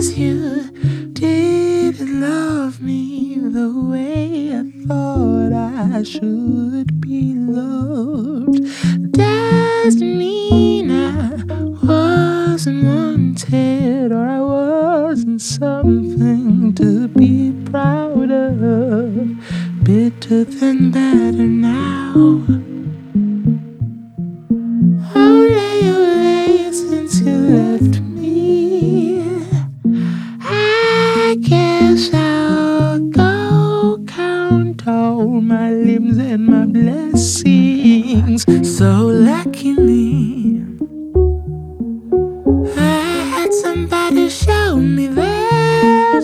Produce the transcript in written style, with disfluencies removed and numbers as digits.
'cause you didn't love me the way I thought I should be loved. Doesn't mean I wasn't wanted or I wasn't something to be proud of. Bitter than better now.